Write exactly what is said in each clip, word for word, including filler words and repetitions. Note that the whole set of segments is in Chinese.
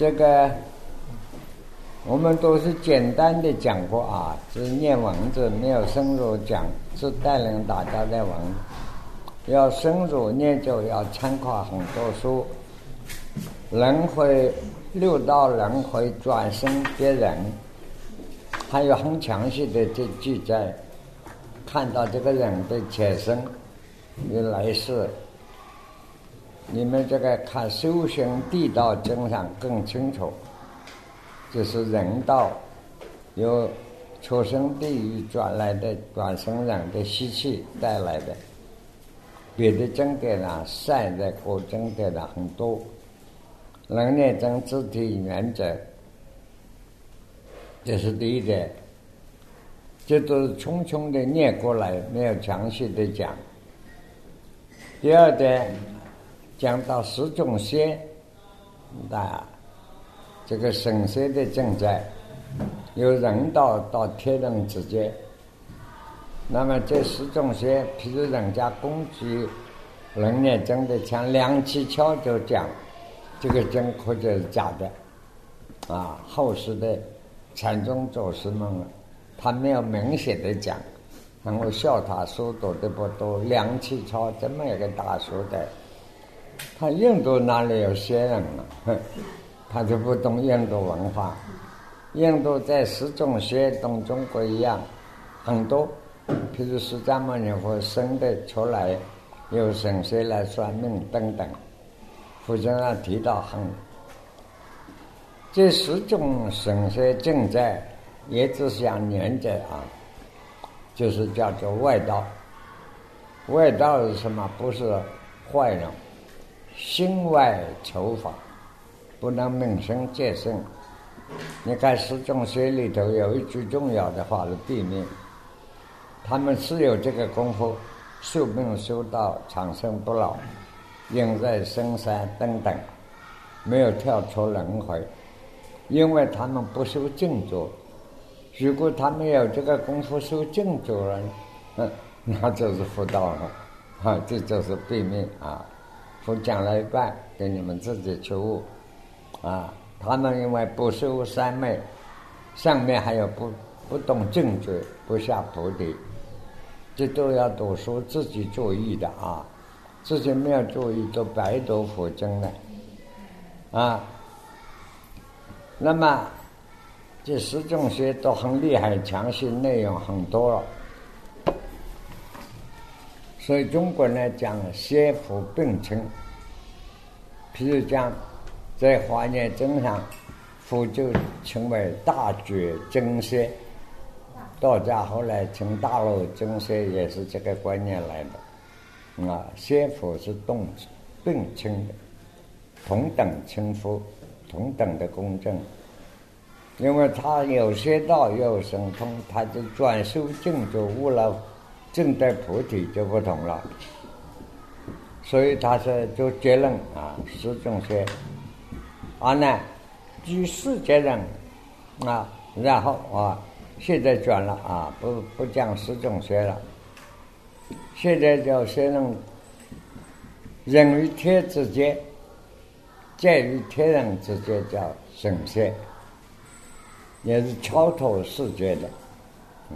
这个我们都是简单的讲过啊，只念文字，没有深入讲，是带领大家在文。要深入研究，要参考很多书。轮回六道轮回转生别人，还有很详细的这记载，看到这个人的前生与来世。你们这个看修行地道经上更清楚，这是人道由出生地狱转来的转生人的习气带来的。别的经典呢，善的古经典呢很多，能念真肢体原则，这是第一点。这都是匆匆的念过来，没有详细的讲。第二点，讲到十种邪，那这个神邪的正在由人道到天人之间。那么这十种邪，譬如人家攻击人念真的，像梁启超就讲，这个真或者是假的啊。后世的禅宗祖师们，他没有明显的讲，然后笑他书读的不多。梁启超这么一个大书的，他印度哪里有邪人呢？他就不懂印度文化。印度在十种邪同中国一样很多，譬如释迦牟尼佛生的出来有神仙来算命等等，佛经上提到很这十种神仙正在也只想念着啊，就是叫做外道。外道是什么？不是坏人，心外求法，不能命生戒生。你看十种邪里头有一句重要的话是毙命，他们是有这个功夫，修命修道长生不老，应在深山等等，没有跳出轮回，因为他们不修静坐。如果他们有这个功夫修静坐了，嗯，那就是佛道了，啊，这就是毙命啊！佛讲了一半，给你们自己去悟啊！他们因为不修三昧，上面还有不不懂正觉，不下菩提，这都要读书自己注意的啊！自己没有注意，就白读佛经了啊！那么这十种邪都很厉害，详细内容很多了。所以中国呢讲邪佛并称，譬如讲在华严经上，佛就称为大觉真邪，道家后来称大陆真邪，也是这个观念来的啊。邪佛是动词并称的，同等称呼，同等的公正。因为他有些道有神通，他就转修净土悟了正得菩提就不同了。所以他是就结论啊，十种邪啊呢，居世界人啊，然后啊，现在转了啊，不不讲十种邪了，现在叫邪人，人与天之间，在与天人之间叫神邪。也是超脱世界的，嗯，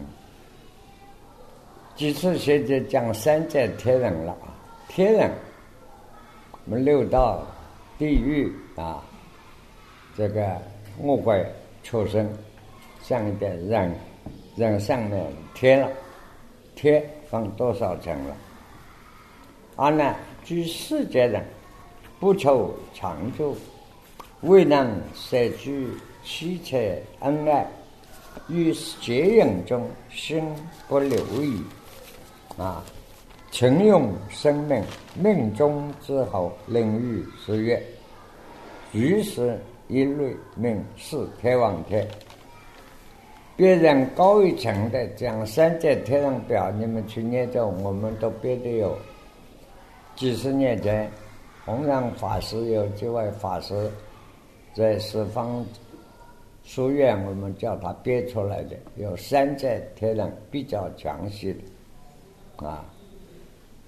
其次现在讲三界天人了啊，天人，我们六道、地狱啊，这个恶鬼、畜生，上一点人，人上面天了，天分多少层了？啊呢，居世界人，不求长久，未能舍居。妻妾恩爱，于结缘中心不留意啊，情用生命，命中之后领域十月，于是一律命是天王天。别人高一层的讲三界天人表，你们去念咒，我们都别的有。几十年前，弘扬法师有几位法师在十方书院，我们叫他编出来的，有三界天人比较详细的啊。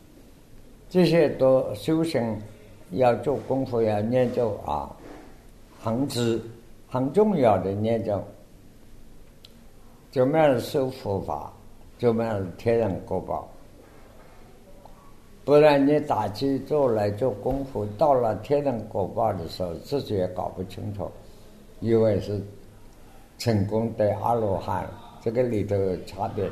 这些都修行要做功夫，要研究啊。 很知很重要的那种，怎么样受佛法，怎么样天人果报。不然你打起坐来做功夫，到了天人果报的时候，自己也搞不清楚，以为是成功的阿罗汉，这个里头有差别的。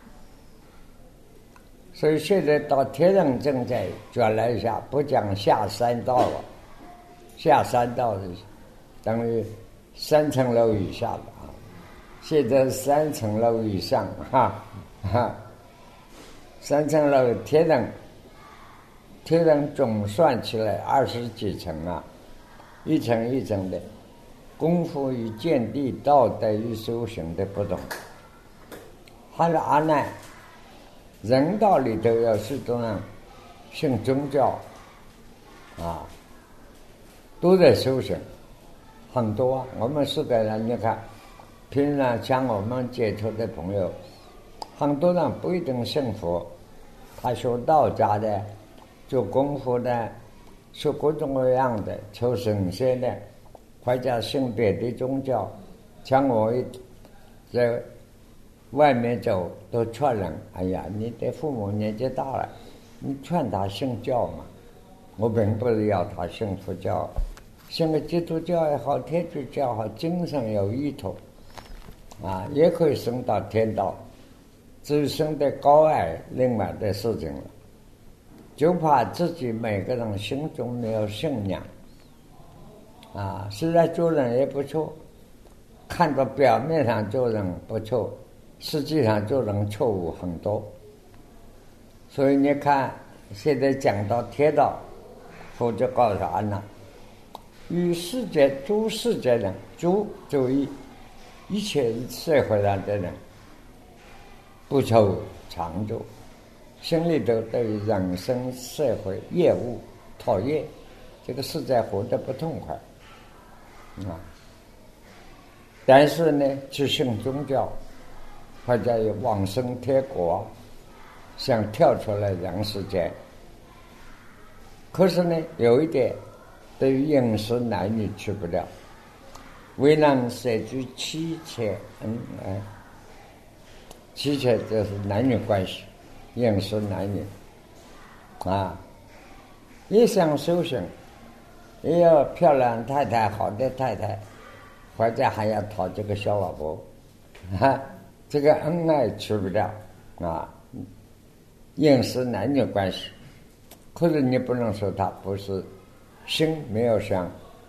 所以现在到天人正在转来一下，不讲下三道了，下三道是等于三层楼以下的啊，现在三层楼以上，哈哈，三层楼天人。天人总算起来二十几层啊，一层一层的，功夫与见地道德与修行的不同。还有阿难，人道里头有许多人信宗教啊，都在修行，很多啊。我们四个人，你看，平常像我们接触的朋友，很多人不一定信佛，他学道家的。做功夫的，学各种各样的，求神仙的，或者信别的宗教。像我在外面走，都劝人：哎呀，你的父母年纪大了，你劝他信教嘛。我并不是要他信佛教，信个基督教也好，天主教也好，精神有依托啊，也可以升到天道。至于升得高矮，另外的事情了。就怕自己每个人心中没有信仰啊，虽然做人也不错，看到表面上做人不错，实际上做人错误很多。所以你看现在讲到天道，佛就告诉俺了，与世界诸世界人，诸注意一切社会上的人不求长久，心里头对人生社会厌恶讨厌，这个世界活得不痛快啊。但是呢，去信宗教或者有往生天国，想跳出来人世间。可是呢，有一点对于饮食男女去不了，为能舍居妻妾恩爱，妻妾就是男女关系，饮食男女啊，也想修行，也要漂亮太太，好的太太，或者还要讨这个小老婆，啊，这个恩爱去不了啊，饮食男女关系。可是你不能说他不是心没有想，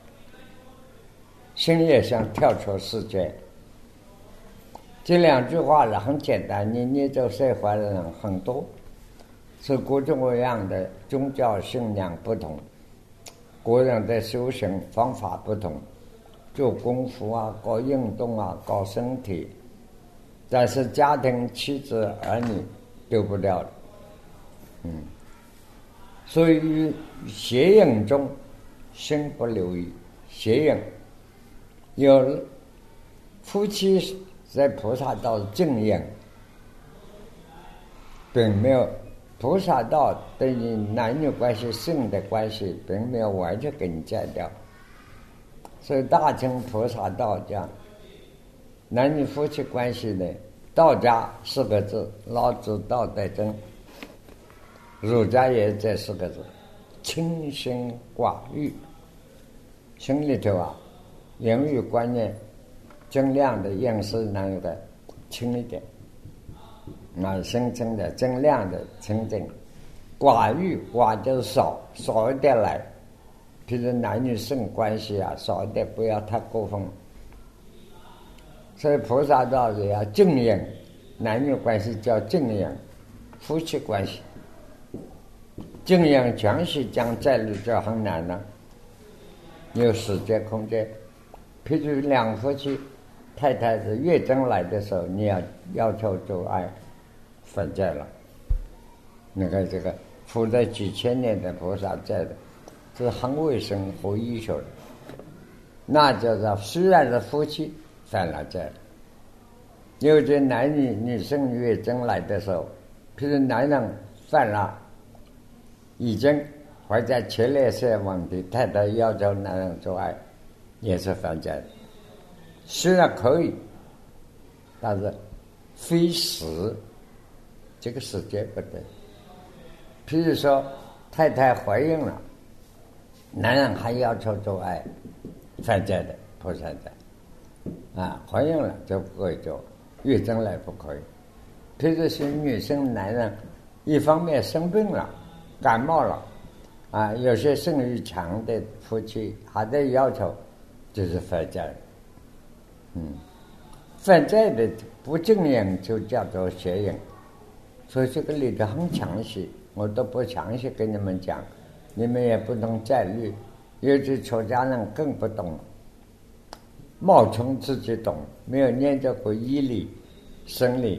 心也想跳出世界。这两句话是很简单，你你这社会的人很多，是各种各样的宗教信仰不同，个人的修行方法不同，做功夫啊，搞运动啊，搞身体，但是家庭妻子儿女丢不掉的，嗯。所以邪淫中心不留意，邪淫有夫妻在菩萨道正淫，并没有菩萨道对你男女关系性的关系并没有完全给你戒掉。所以大乘菩萨道讲男女夫妻关系的道家四个字，老子道德经，儒家也这四个字，清心寡欲，心里头啊言语观念尽量的饮食能够轻一点啊，心清的尽量的清净，寡欲寡就少少一点来，譬如男女性关系啊少一点，不要太过分。所以菩萨道也要静淫，男女关系叫静淫，夫妻关系静淫全是讲在律就很难了，有时间空间。譬如两夫妻，太太是月经来的时候，你要要求做爱分戒了。你看这个佛在几千年的菩萨在的，这是很卫生和医学的。那就是虽然是夫妻犯了戒了，有些男女女生月经来的时候，譬如男人犯了已经或者前列腺问题，太太要求男人做爱， 也是犯罪的。虽然可以，但是非时，这个时间不对。譬如说，太太怀孕了，男人还要求做爱，犯罪的，不犯罪。啊，怀孕了就不可以做，月经来不可以。譬如说女生、男人，一方面生病了、感冒了，啊，有些性欲强的夫妻还在要求，就是犯罪。嗯，犯罪的不正应就叫做邪淫，所以这个里头很详细，我都不详细跟你们讲，你们也不能再虑，尤其出家人更不懂，冒充自己懂，没有研究过医理、生理，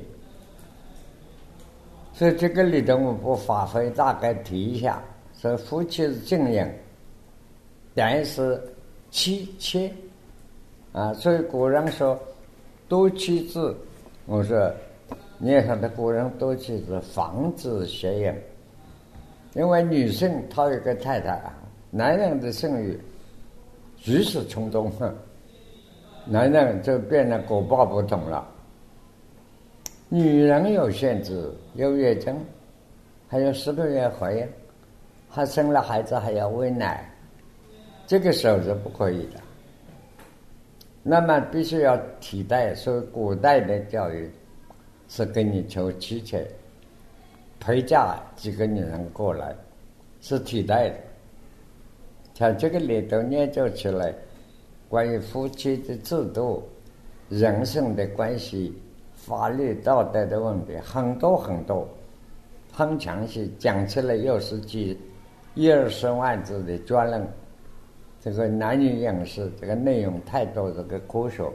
所以这个里头我不发挥，大概提一下。所以夫妻是正应，但是妻妾啊，所以古人说多妻制，我说你看的古人多妻制防止邪淫，因为女性她有个太太啊，男人的性欲如此冲动，男人就变得果报不同了。女人有限制，有月经，还有十个月怀孕，还生了孩子还要喂奶，这个时候是不可以的。那么必须要替代，所以古代的教育是给你求妻妾，陪嫁几个女人过来，是替代的。像这个里头研究起来，关于夫妻的制度、人生的关系、法律道德的问题很多很多，很详细，讲起来又是几一二十万字的专论。这个男女饮食这个内容太多，这个科学，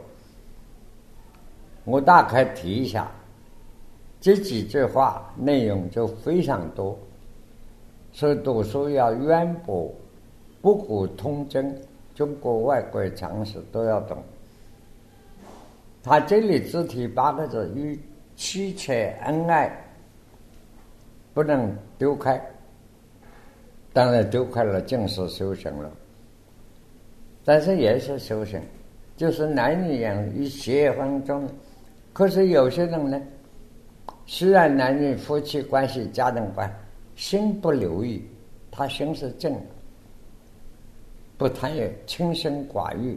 我大概提一下，这几句话内容就非常多，所以读书要渊博，不古通今，中国外国常识都要懂。他这里只提八个字：与妻妾恩爱，不能丢开。当然丢开了，尽是修行了。但是也是修行，就是男女人与结婚中，可是有些人呢，虽然男女夫妻关系、家庭关系，心不留意，他心是正的，不贪欲，清心寡欲。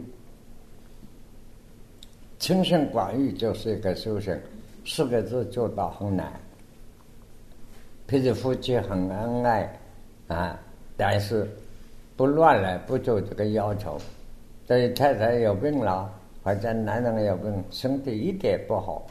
清心寡欲就是一个修行，四个字做到很难。譬如夫妻很恩爱啊，但是不乱来，不做这个要求。对太太有病了，或者男人有病，身体一点不好，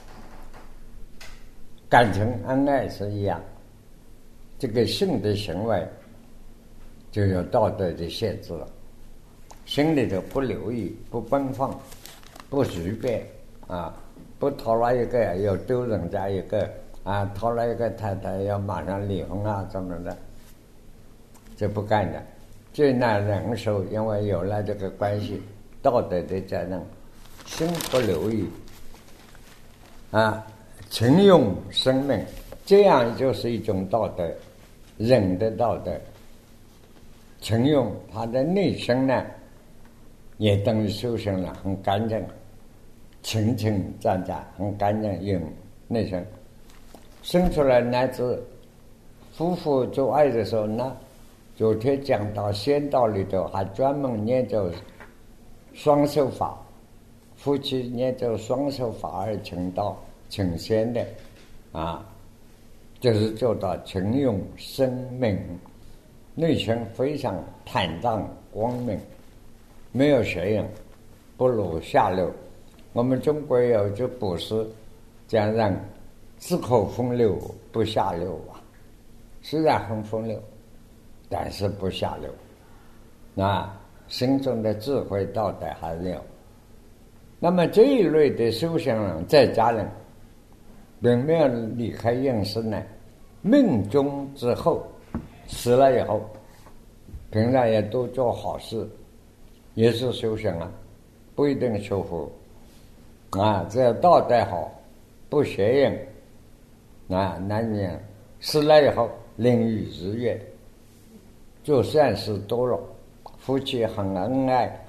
感情恩爱是一样。这个性的行为就有道德的限制了，心里头不留意，不奔放，不随便啊，不讨了一个又丢人家一个啊，讨了一个太太要马上离婚啊，怎么的，这不干的。最难忍受，因为有了这个关系，道德的责任，心不留意啊，情用生命，这样就是一种道德，忍的道德。情用他的内心呢，也等于修行了，很干净，清清淡淡，很干净，用内心生出来。乃至夫妇做爱的时候呢，昨天讲到仙道里头还专门研究双手法，夫妻研究双手法而成道成仙的啊，就是做到情用生命，内心非常坦荡光明，没有邪淫，不露下流。我们中国有句古诗讲人自口风流不下流啊，虽然很风流，但是不下流，那心中的智慧道德还是有。那么这一类的修行人在家人并没有离开人世呢，命中之后死了以后，平常也都做好事，也是修行啊，不一定修福啊。只要道德好，不邪淫啊，男女死了以后淋浴日月，做善事多了，夫妻很恩爱，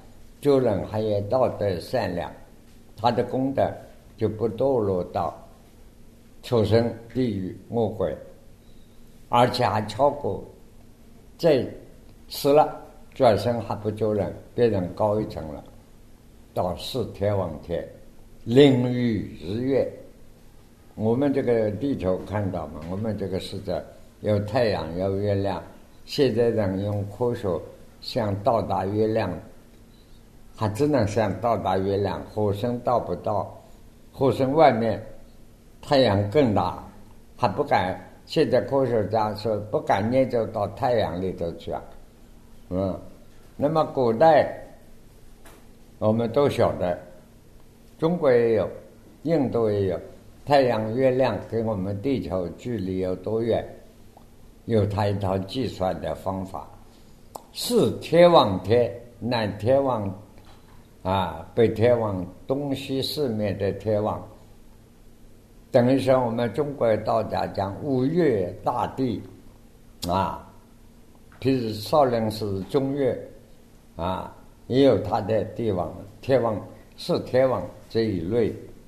做人还有道德善良，他的功德就不堕落到畜生、地狱、恶鬼，而且还超过，这死了转生还不做人，别人高一层了，到四天王天，凌雨日月。我们这个地球看到嘛，我们这个世界有太阳有月亮，现在人用科学想到达月亮，还只能想到达月亮，火星到不到，火星外面太阳更大，还不敢，现在科学家说不敢研究到太阳里头去啊。嗯，那么古代我们都晓得，中国也有，印度也有，太阳月亮跟我们地球距离有多远，有它一套计算的方法。是天王天，南天王啊，北天王，东西四面的天王，等于说我们中国道家讲五岳大帝啊，譬如少林寺中岳啊，也有他的帝王天王，是天王这一类，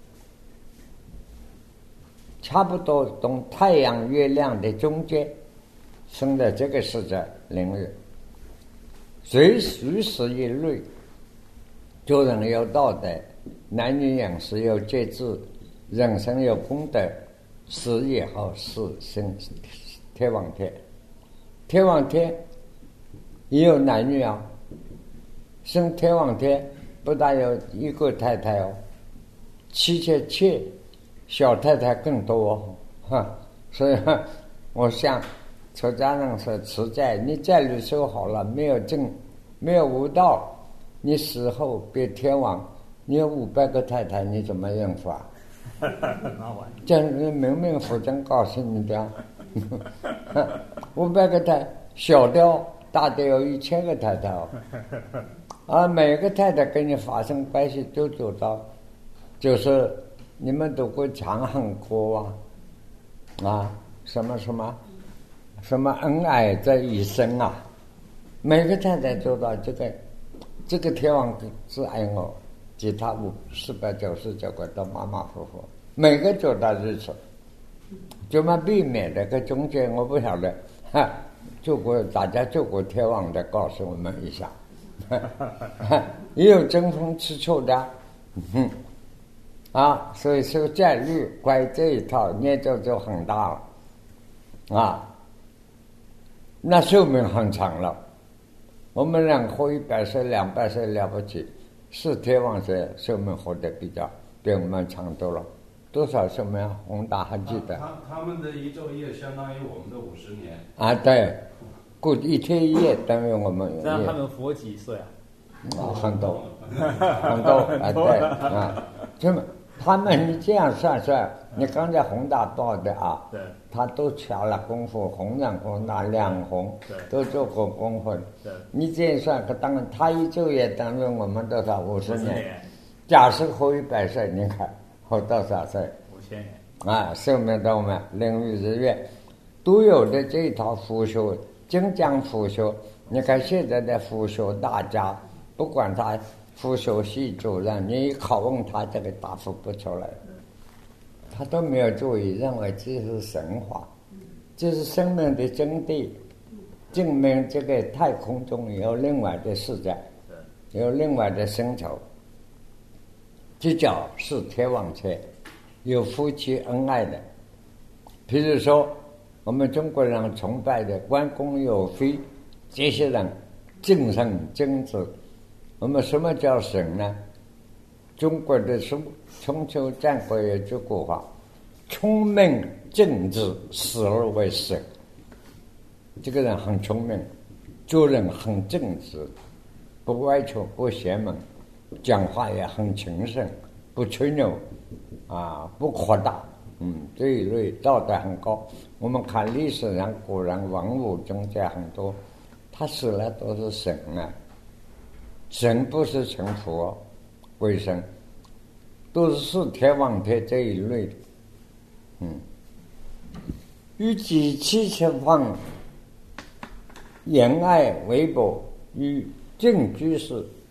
差不多从太阳月亮的中间生在这个世界领域，随随时一类，做人有道德，男女养士有节制，人生有功德，死以后是生天王天。天王天也有男女啊，生天王天不但有一个太太哦，妻妾妾小太太更多哦，哈，所以我想出家人说持斋，你戒律守好了，没有正，没有悟道，你死后变天王，你有五百个太太，你怎么应付啊？这明明佛真告诉你的，五百个太小的大的有一千个太太哦，啊，每个太太跟你发生关系都做到，就是你们读过《长恨歌》啊，啊，什么什么什么恩爱在一生啊，每个太太做到这个，这个天王只爱我，其他五四百九十九个都马马虎虎，每个做到如此，怎么避免这个中间我不晓得，哈，做过大家做过天王的告诉我们一下，也有争风吃醋的，嗯，啊，所以说戒律关于这一套研究就很大了，啊，那寿命很长了。我们人活一百岁、两百岁了不起，是天王岁寿命活得比较比我们长多了。多少寿命？宏大还记得？ 他他们的一昼夜相当于我们的五十年。 啊，对，过一天一夜等于我们。 这样他们活几岁啊？ 啊，很多，很多啊，对啊，这么他们你这样算算，你刚才宏大报的啊， 对， 他都下了功夫，弘扬弘大两弘，都做过功夫。 对， 你这样算，可当然他一昼夜等于我们多少五十年？ 年假设活一百岁，你看活多少岁？ 五千年啊，寿命到我们凌雨日月都有的这一套佛学，精讲佛学。你看现在的佛学大家，不管他佛学系主任，你一拷问他，这个答复不出来，他都没有注意，认为这是神话，这是生命的真谛，证明这个太空中有另外的世界，有另外的星球，这叫是天王界，有夫妻恩爱的。譬如说我们中国人崇拜的关公有飞，这些人正神正直。我们什么叫神呢？中国的书春秋战国有句古话，聪明正直，死而为神。这个人很聪明，做人很正直，不歪曲不邪门，讲话也很谨慎，不吹牛啊，不夸大，嗯，这一类道德很高。我们看历史上古人文武中间很多，他死了都是神啊，神不是成佛为神，都是四天王天这一类的。嗯，与己七情方言爱微博与正居士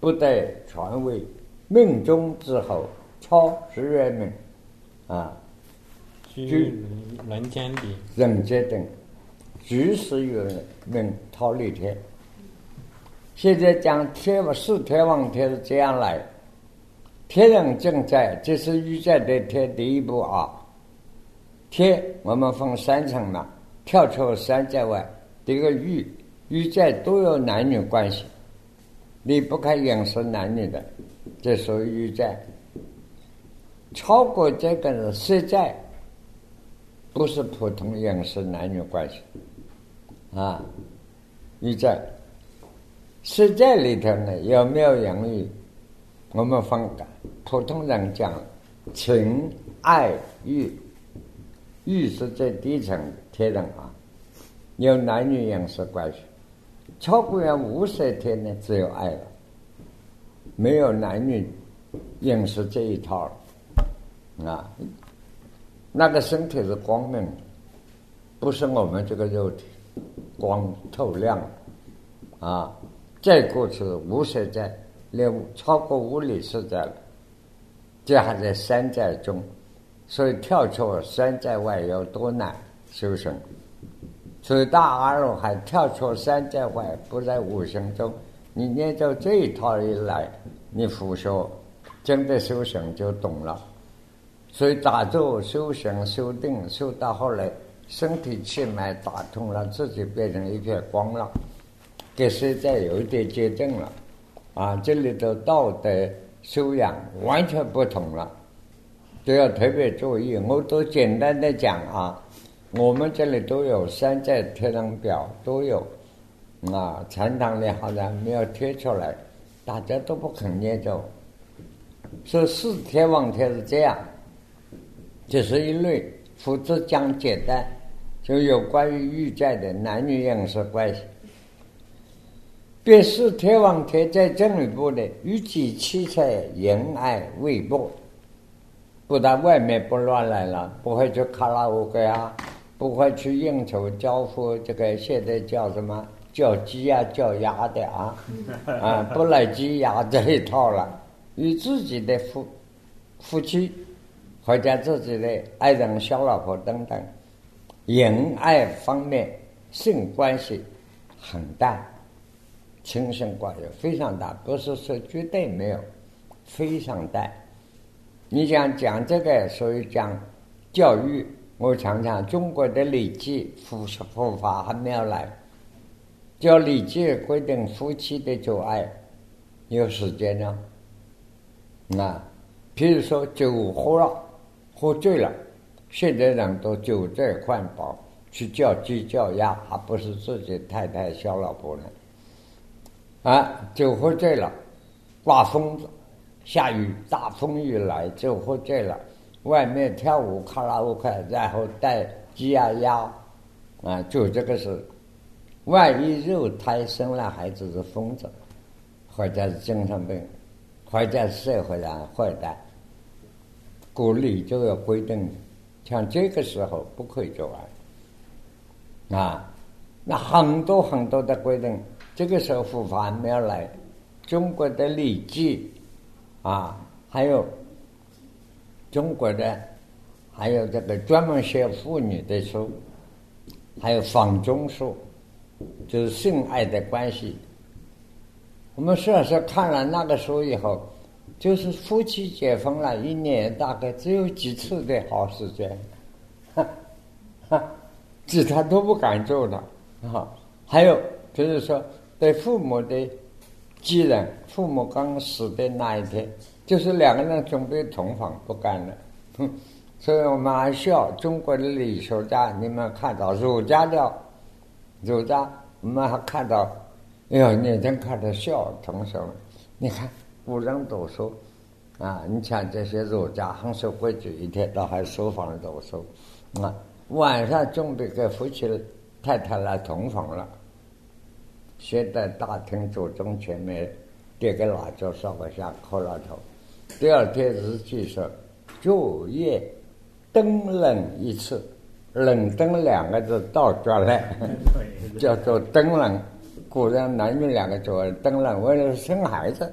不得传位，命中之后，超是人命，啊， 居人间的人间等，居是于命逃离天。现在讲天四天王天是这样来，天人正在，这是宇宙的天第一步啊。天我们分三层嘛，跳出三界外，这个宇宇宙都有男女关系，离不开饮食男女的，这属于宇宙。超过这个是色界，不是普通饮食男女关系啊，宇宙。世界里头呢，有没有言语？我们分普通人讲情爱欲，欲是最低层天人啊，有男女饮食关系。超过了无色天呢，只有爱了，没有男女饮食这一套了啊。那个身体是光明的，不是我们这个肉体光透亮啊。再过去无色界，连超过无理世界了，这还在三界中，所以跳出三界外有多难修行。所以大阿罗汉跳出三界外，不在五行中，你念着这一套一来，你复修真的修行就懂了。所以打坐修行修定修到后来，身体气脉打通了，自己变成一片光了。给世界有一点接近了，啊，这里的道德修养完全不同了，都要特别注意。我都简单的讲啊，我们这里都有三界天人表，都有啊，禅堂里好像没有贴出来，大家都不肯念咒。说四天王天是这样，这是一类，否则讲简单，就有关于欲界的男女饮食关系。便是天王天在正一步的与己七彩仁爱未薄，不但外面不乱来了，不会去卡拉 OK 啊，不会去应酬交付，这个现在叫什么叫鸡呀、啊、叫鸭的啊，啊，不来鸡鸭这一套了。与自己的夫夫妻或者自己的爱人、小老婆等等，仁爱方面性关系很淡。情深关系非常大，不是说绝对没有，非常大。你想讲这个，所以讲教育，我常常中国的礼记佛佛法还没有来，叫礼记规定夫妻的做爱有时间呢。那譬如说酒喝了，喝醉了，现在人都酒醉饭饱，去叫鸡叫鸭，还不是自己太太小老婆呢。啊，酒喝醉了，刮风子，下雨，大风雨来，酒喝醉了，外面跳舞卡拉 OK， 然后带鸡呀鸭，啊，就这个是，万一肉胎生了孩子是疯子，或者是精神病，或者是社会上坏蛋，古礼就有规定，像这个时候不可以做爱，啊，那很多很多的规定。这个时候佛法还没有来，中国的礼记啊，还有中国的，还有这个专门写妇女的书，还有坊中书，就是性爱的关系。我们实际上看了那个书以后，就是夫妻结婚了一年大概只有几次的好时间，哈哈，其他都不敢做的啊。还有就是说。对父母的继任，父母刚死的那一天，就是两个人准备同房不干了，哼，所以我们还笑中国的理学家，你们看到儒家的儒家，我们还看到，哎呦，你真看到笑，同学们，你看古人读书啊，你像这些儒家很守规矩，一天到晚书房读书啊，晚上准备给夫妻太太来同房了。先在大厅祖宗前面点个蜡烛烧个香磕了头，第二天日记说昼夜灯冷一次，冷灯两个字倒转来叫做灯冷，古人男女两个做灯冷为了生孩子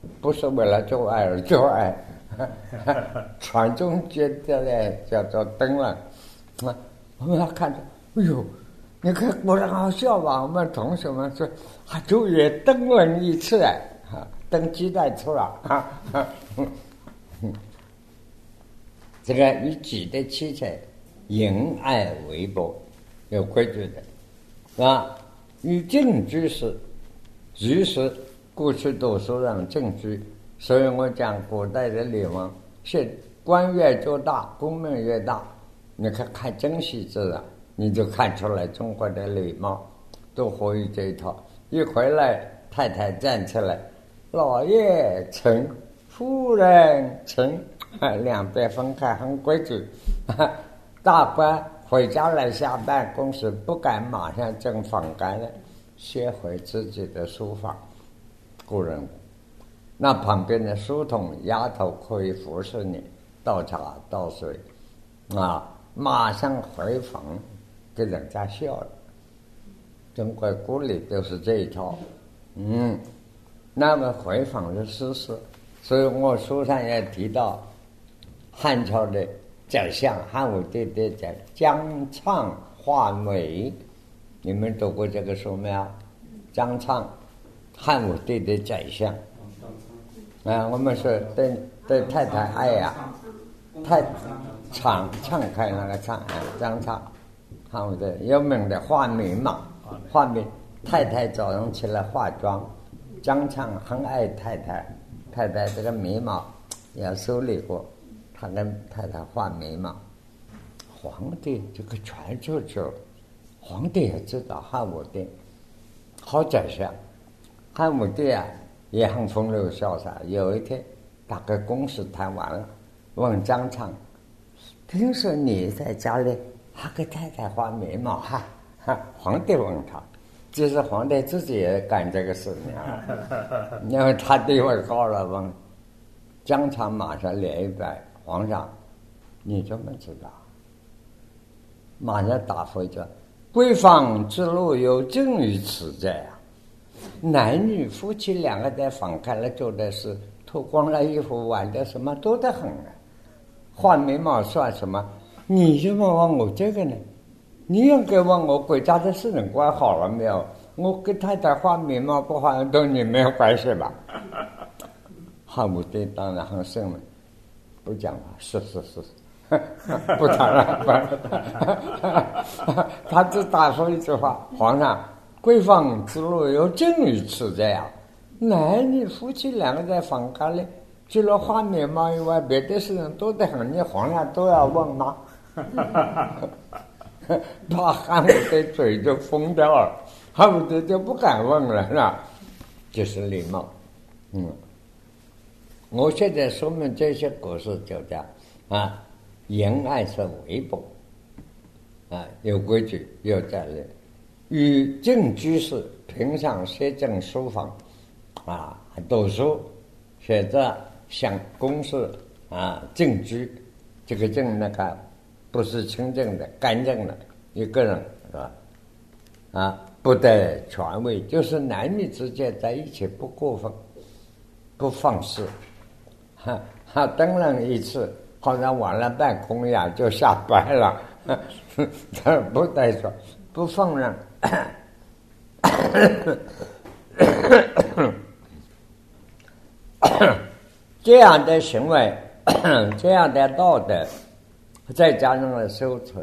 不是为了做爱而做爱。传宗接代的叫做灯笼啊，我们要看着，哎呦，你看果然好笑吧？我们同学们说，还注意灯笼一次哎，啊，登基代出了啊。这个以己的妻财淫爱为薄，有规矩的啊。与正居士，居士过去读书让正居。所以我讲古代的礼王，是官越做大，功名越大。你看看曾皙字啊，你就看出来中国的礼貌都活于这一套。一回来，太太站起来，老爷请，夫人请，两边分开，很规矩。大官回家来下办公室，不敢马上正房干了，先回自己的书房。古人。那旁边的书童丫头可以服侍你，倒茶倒水，啊，马上回房给人家笑了。中国古礼都是这一套，嗯，那么回访是事实，所以我书上也提到汉朝的宰相，汉武帝的宰姜畅画眉，你们读过这个书没有？姜畅，汉武帝的宰相。啊，我们说对对太太爱呀、啊，太敞敞开那个敞啊，张敞，汉武帝有名的画眉嘛，画眉。太太早上起来化妆，张畅很爱太太，太太这个眉毛也修理过，他跟太太画眉毛。皇帝这个传出去，皇帝也知道汉武帝好宰相，汉武帝啊。也很风流潇洒。有一天，大概公事谈完了，问张畅：“听说你在家里还给太太画眉毛哈？”哈，皇帝问他，其实皇帝自己也干这个事情，因为他地位高了。问张畅，马上脸一白：“皇上，你怎么知道？”马上答复着：“闺房之路有正于此在啊。”男女夫妻两个在房开了做的事，脱光了衣服玩的什么多得很啊！画眉毛算什么？你怎么问我这个呢？你应该问我国家的事情管好了没有？我给太太画眉毛不画跟你没有关系吧？汉武帝当然很生了，不讲了，是是是，不谈了。他只答复一句话：皇上。闺房之路有正于此在啊！男女夫妻两个在房间里，除了画眉毛以外，别的事情多得很，你皇上都要问吗？把汉武帝嘴就封掉了，汉武帝就不敢问了，是吧？这是礼貌。嗯，我现在说明这些故事就叫啊，淫爱是微薄，啊，有规矩，有责任。与正居士平常写正书房，啊，读书，写着想公事啊，正居，这个正那个不是清正的、干净的一个人是吧？啊，不得权位，就是男女之间在一起不过分，不放肆，哈哈，登了一次，好像玩了半空呀，就下班了，他不带说，不放任。这样的行为，这样的道德，再加上了修持，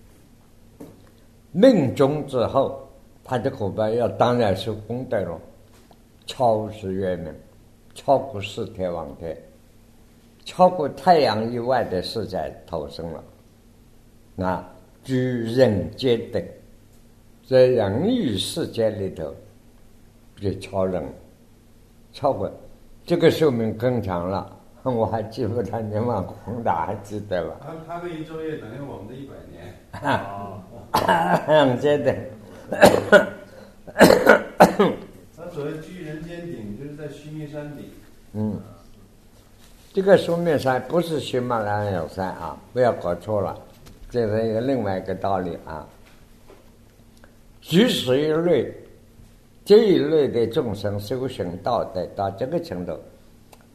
命中之后，他的口碑要当然是功德了，超世月明，超过四天王天，超过太阳以外的世界投生了，那居人间等。在人与世界里头，就超人，超过这个寿命更长了。我还记不得你们宏达还记得吧？ 他他的一昼夜等于我们的一百年。 人间的。 他所谓居人间顶，就是在须弥山顶。 嗯，这个须弥山不是喜马拉雅山啊，不要搞错了，这是一个另外一个道理啊。居士一类，这一类的众生修行道德到这个程度，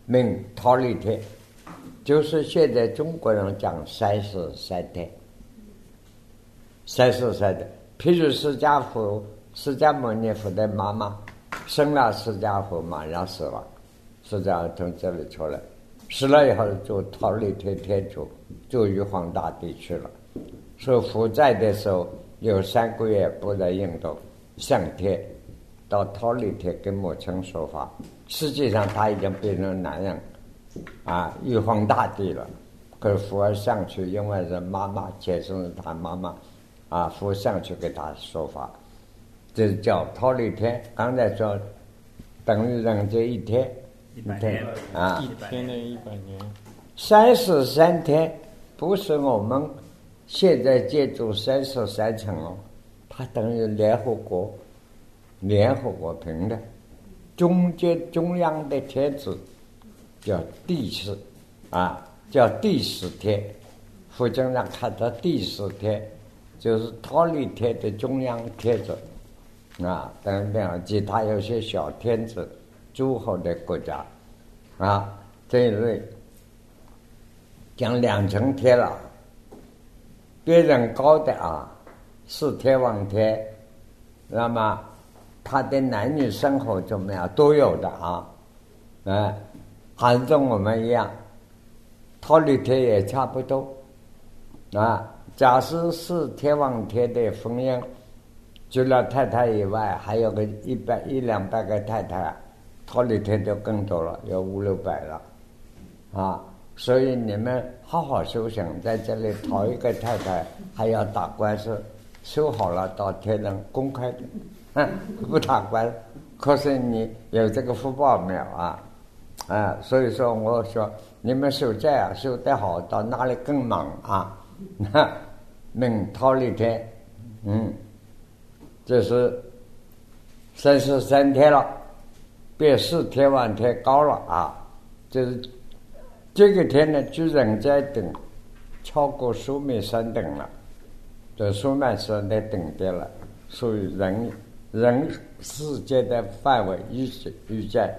命忉利天，就是现在中国人讲三世三胎。三世三胎，譬如释迦佛、释迦牟尼佛的妈妈生了释迦佛，马上死了，释迦从这里出来，死了以后就忉利天天主，就玉皇大帝去了。所以佛在的时候有三个月不在印度上天，到忉利天跟母亲说法，实际上他已经变成男人啊，玉皇大帝了。可是佛上去，因为是妈妈接生是他妈妈啊，佛上去给他说法，这叫忉利天。刚才说等于人这一天一百天啊， 一天的一百年。 三十三天不是我们现在建筑三十三层哦，它等于联合国联合国评的，中间中央的天子叫第十啊，叫第十天。佛经上看到第十天就是忉利天的中央天子啊，等等，其他有些小天子诸侯的国家啊，这一类讲两层天了。别人高的啊是天王天，那么他的男女生活怎么样都有的啊，哎，还跟我们一样，忉利天也差不多啊。假设是天王天的婚姻，除了太太以外，还有个一百一两百个太太，忉利天就更多了，有五六百了啊。所以你们好好修行，在这里讨一个太太还要打官司，修好了到天人公开的，嗯，不打官司。可是你有这个福报没有啊？啊，所以说我说你们修这样修得好，到哪里更忙啊？命忉利天，嗯，这是三十三天了，比四天王天高了啊，就是这个天呢，居人在等，超过苏美山等了，这苏美山的等的了，属于人人世界的范围预预在。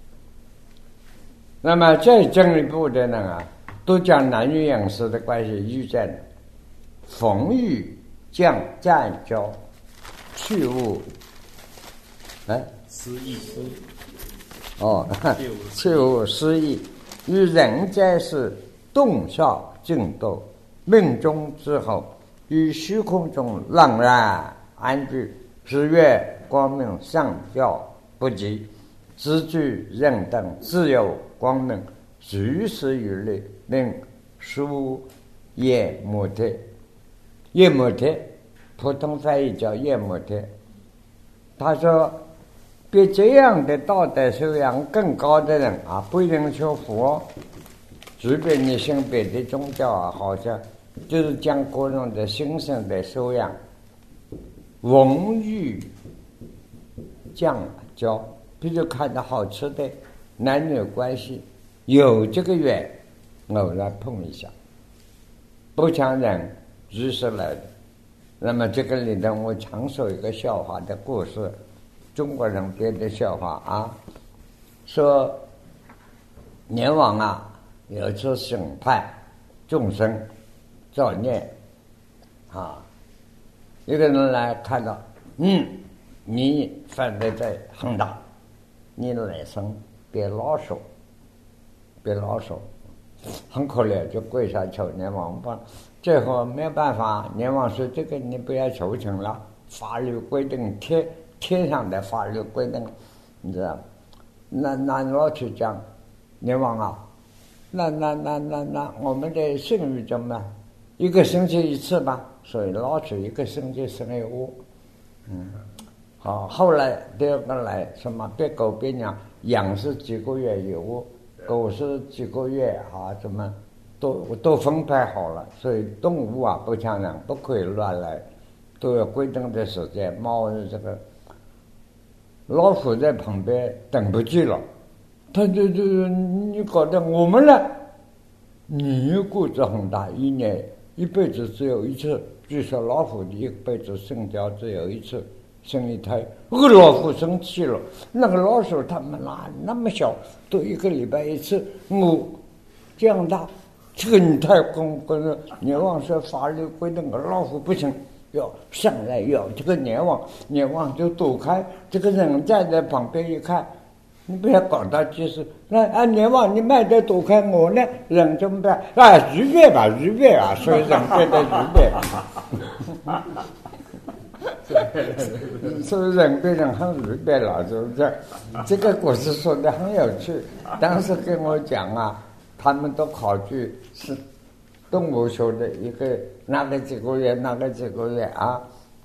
那么再进一步的呢啊，都讲男女饮食的关系预在，逢遇降战交，去物，哎， 失意， 哦，去物失意。与人间是动效竞斗，命中之后，于虚空中朗然安居，是月光明上吊不及，知具认等自有光明，居时于内，令书夜摩贴。夜摩贴，普通翻译叫夜摩贴。他说，比这样的道德修养更高的人啊，不一定求佛，即便你信别的宗教啊，好像就是讲个人的心性的修养。闻欲降交，比如看到好吃的男女关系，有这个缘，偶然碰一下，不像人知识来的。那么这个里头，我常说一个笑话的故事。中国人编的笑话啊，说阎王啊有一次审判众生造孽啊，一个人来看到，嗯，你犯的罪很大，你来生别老手，别老手，很可怜，就跪下求阎王吧。最后没有办法，阎王说这个你不要求情了，法律规定贴。天上的法律规定，你知道？那那老去讲，阎王啊，那那那那那我们的生育怎么？一个星期一次吧，所以老去一个星期生一窝。嗯，好，后来第二个来什么？别狗别羊，羊是几个月一窝，狗是几个月啊？怎么都都分配好了？所以动物啊不像人，不可以乱来，都有规定的时间。猫这个。老虎在旁边等不及了，他就就你搞得我们呢，你骨子很大，一年一辈子只有一次，据说老虎一辈子生交只有一次， 生一胎。俄老虎生气了，那个老鼠他们那那么小，都一个礼拜一次，我这样大，这个你太公公了。阎王说法律规定，老虎不行，要上来要这个阎王，阎王就躲开。这个人站在旁边一看，你不要搞到就是，那啊阎王你慢点躲开我呢，人怎么办？啊愉悦吧愉悦啊，所以人变得愉悦。所以人变成很愚笨了，是不是？这个故事说的很有趣。当时跟我讲啊，他们都考据是动物学的一个哪个几个月，哪个几个月啊。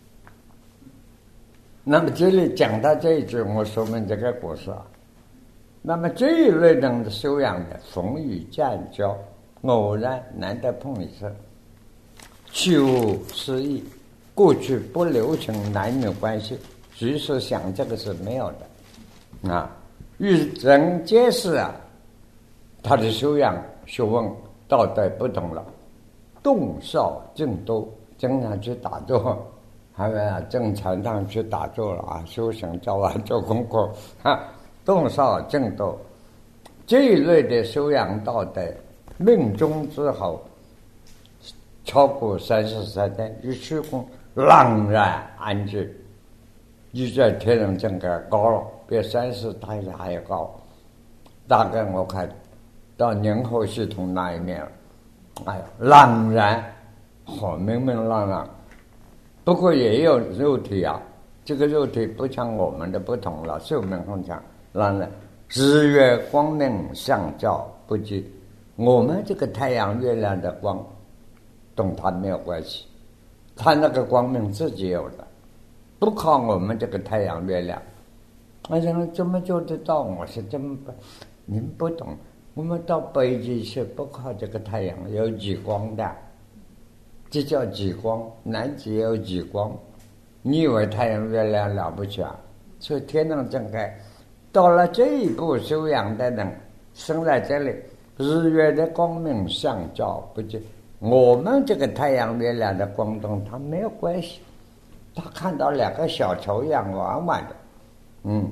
那么这里讲到这一句，我说明这个故事啊。那么这一类人的修养的，风雨战交，偶然难得碰一次，去无失意。过去不流行男女关系，其实想这个是没有的啊。与人皆是啊，他的修养、学问、道德不同了。动少静多，经常去打坐，还有啊，正常上去打坐了啊，修行教啊，做功课啊。动少静多，这一类的修养道德，命中之后，超过三十三天，与虚空朗然安居，你在天人境界高了，比三十太阳还要高。大概我看到宁后系统那一面了，哎呀，朗然，好明明朗朗。不过也有肉体啊，这个肉体不像我们的不同了，寿命很长，朗然。日月光明相照不及，我们这个太阳月亮的光，跟它没有关系。他那个光明自己有的，不靠我们这个太阳月亮。我想怎么做得到？我说怎么办？您不懂，我们到北极是不靠这个太阳，有极光的，这叫极光。南极有极光，你以为太阳月亮了不起啊？所以天人正开，到了这一步修养的人，生在这里，日月的光明相照不及。我们这个太阳月亮的光动，它没有关系，他看到两个小球一样玩玩的，嗯，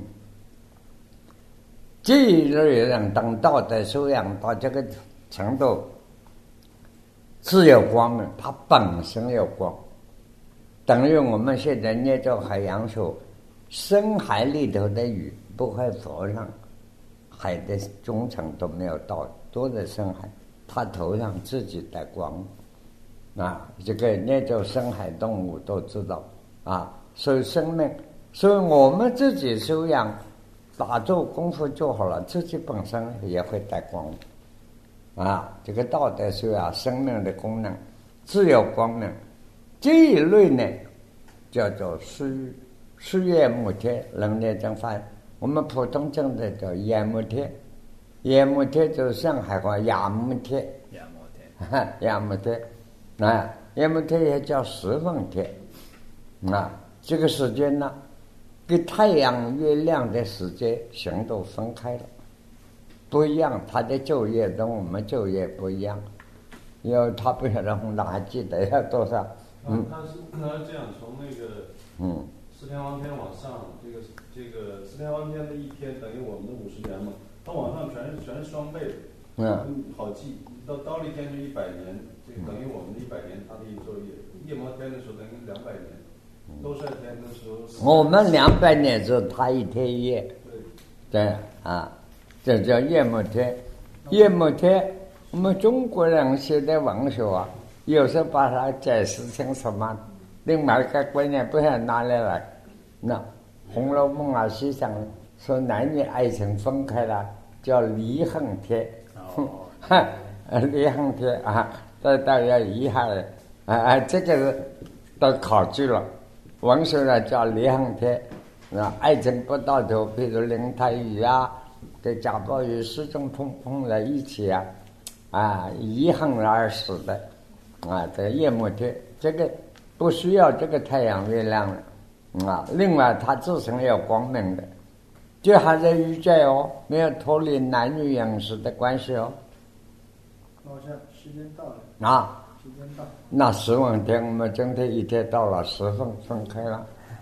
这一类人等道德修养到这个程度，是有光明，它本身有光，等于我们现在念着海洋说，深海里头的鱼不会浮上海的中层都没有到，多在深海。他头上自己带光，啊，这个念着深海动物都知道啊。所以生命，所以我们自己修养，打坐功夫做好了，自己本身也会带光，啊，这个道德修养，生命的功能，自有光明。这一类呢，叫做虚虚夜摩贴，人念正翻，我们普通讲的叫夜摩贴。夜摩贴就是上海话亚摩贴， 亚摩贴， 亚摩贴，啊，夜摩贴也叫十分贴，啊，这个时间呢，跟太阳、月亮的时间行动分开了，不一样。他的昼夜跟我们昼夜不一样，因为他不晓得红灯还记得要多少。 嗯，他是他是这样，从那个嗯四天王天往上，这个这个四天王天的一天等于我们的五十年嘛。它往上全是全是双倍的，嗯，好记。到刀立天就一百年，这个等于我们的一百年，它的一昼夜。夜摩天的时候等于两百年，兜率天的时候。 我们两百年之后，他一天一夜。对。对啊，这叫夜摩天。夜摩天，我们中国人写的文学啊，有时候把它解释成什么另外一个观念，不晓得哪里来。那《红楼梦》啊，西上说男女爱情分开了，叫离恨贴，哈、哦，离恨贴啊，这大家遗憾的啊啊，这个是都考据了，文学呢叫离恨贴，啊，爱情不到头，比如林黛玉啊，跟贾宝玉始终碰碰在一起啊，啊，遗恨而死的，啊，这个夜摩贴，这个不需要这个太阳月亮了，啊，另外它自身有光明的。这还在宇宙哦，没有脱离男女饮食的关系哦。 好像时间到了。 啊， 时间到。 那十万天，我们今天一天到了十分分开了，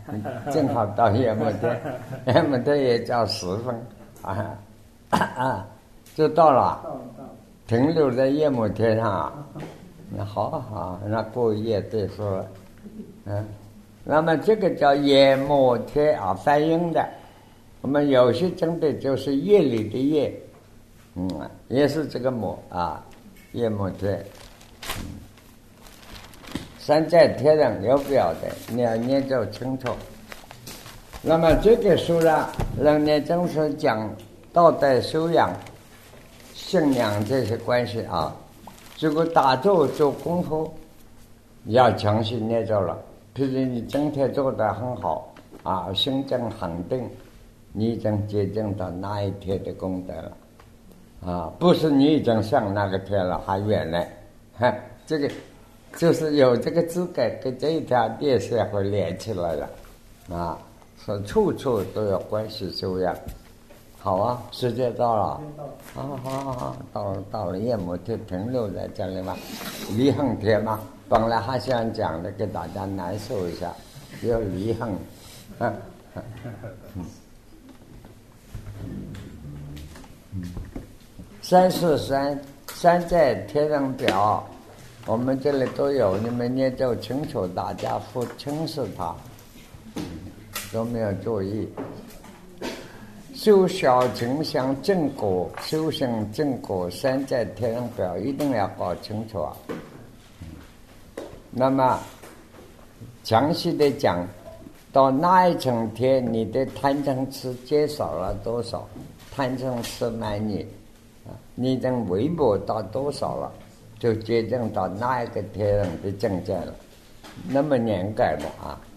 正好到夜幕天，夜幕天也叫十分啊啊，就到了， 到了到了， 停留在夜幕天上啊。那好好，那过夜对说了，嗯，那么这个叫夜幕天啊，翻音的。我们有些真的就是夜里的夜，嗯，也是这个幕啊，夜幕天。嗯，山在天上有表的，你要念就清楚。那么这个书呢，人家正是讲道德修养、信仰这些关系啊。这个打坐做功夫，要强行念咒了。譬如你整天做得很好啊，心正恒定，你已经接近到那一天的功德了啊！不是你已经上那个天了，还远呢。哈，这个就是有这个资格，跟这一条电线会连起来了啊！所以处处都有关系修养。好啊，时间到了，好好好好，到了到了夜幕天，停留在这里嘛，离恨天嘛，本来还想讲的，给大家难受一下，有离恨，嗯嗯嗯，三是山，山在天上表，我们这里都有，你们念就清楚，大家不轻视它，都没有注意。修小情向正果，修行正果，山在天上表，一定要搞清楚啊。那么详细的讲，到那一层天，你的贪嗔痴减少了多少？贪嗔痴慢你啊，你已经微薄到多少了？就接近到那一个天人的境界了。那么严格的啊。